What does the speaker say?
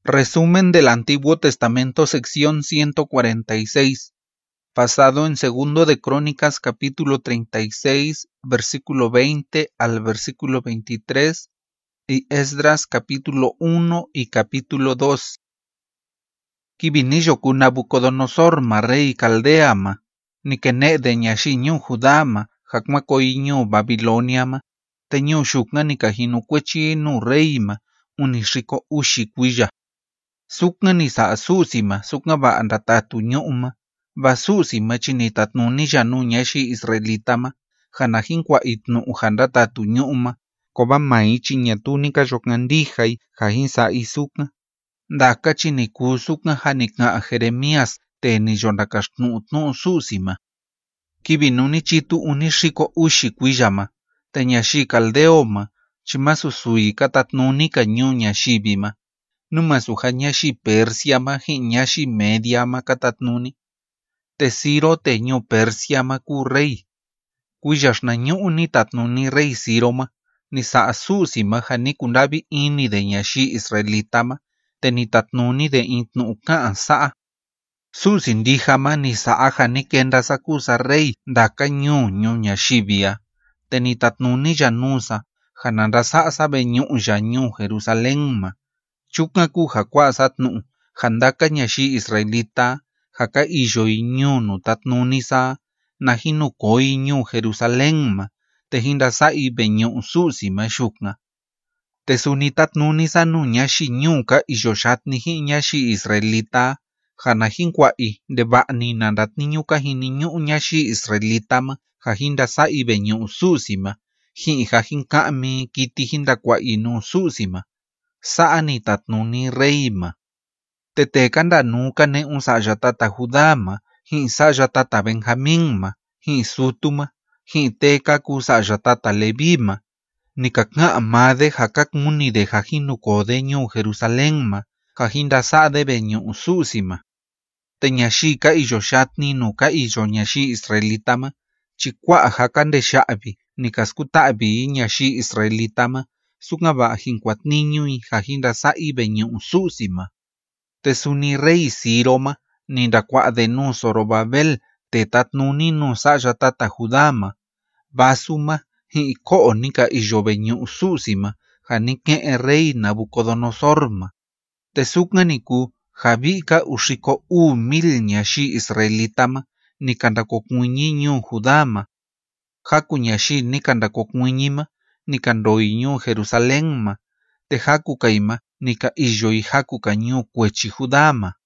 Resumen del Antiguo Testamento, sección 146, basado en Segundo de Crónicas, capítulo 36, versículo 20 al versículo 23, y Esdras, capítulo 1 y capítulo 2. Kibinillo ku Nabucodonosor, rey Caldeama, nikene de ñaxiñu Judama, hakma koiñu Babiloniama, teñu shukna nikahinu kwechinu reima, unishiko ushikuilla. Sukna ni sa susima, sukna ba andatatu nyuma, ba susima chinitatnuni janu nyashi israelitama, hanahin kwa itnu uhandatatu nyuma, koba mai chinyatunika joknandijai, hahin sa isukna. Daka chiniku sukna hanikna Jeremías, teni jondakashtnu tnu susima. Kibinuni chitu unishiko ushikuijama, tenyashi kaldeoma, chimasusui katatnuni kanyu nyashibima. Numasuja ñaxi Persiama ji ñaxi Mediama katatnuni. Te Ciro Persiama ku rey. Kuyaxna ñu'ni tatnuni rey Ciroma, ni sa'a susima ja ni kundavi ini de ñaxi Israelitama, te ni tatnuni de intnu ka'a sa'a. Susi ndijama ni sa'a ja ni kenda sakusa rey ndaka ñu ñaxibia, te ni tatnuni yanusa, ja nanda sa'a be ñu'u ya ñu Jerusalenma. Chuknaku hakwa satnu, handaka ñaxi Israelita, haka iyo iñunu tatnuni sa, nahinu koi ñu Jerusalenma, te hinda sa ibe ñu susima shukna. Te suni tatnuni sa nu ñaxi ñuka iyo shatni hi ñaxi Israelita, hanahin kwai de ba'ni nandatni ñuka hini ñu ñaxi Israelitama, ha hinda sa ibe ñu susima, hi hahin ka'mi kiti hinda kwai nu susima. Sa'ani tatnuni reima. Teteka ndanuka ne un sa'ya tata Judama, hi sa'ya tata Benjamínma, hi sutuma, hi teka ku sa'ya tata Levima. Nikakna amade hakakmuni de hajinuko ñu Jerusalenma, hahinda sa'de be ñu susima. Te ñaxika iyo shatni nuka iyo ñaxi Israelitama, chikwa hakande sha'bi, nikaskuta'bi ñaxi Israelitama, sukna ba hinkwatniñui hahinda sa'i be ñu susima. Te suni rey Ciroma, ninda kwa de nu Zorobabel, te tatnuni nu sa'ya tata Judama. Basuma, hi ko'o nika iyo be ñu susima, ha nike'e rey Nabucodonosorma. Te sukna niku, habika ushiko mil ñaxi Israelitama, nikandakokmuñi ñu Judama. Haku ñaxi nikandakokmuñima, nikandoi ñu Jerusalenma, te haku kaima nika iyo y haku kanyu kwechi Judama.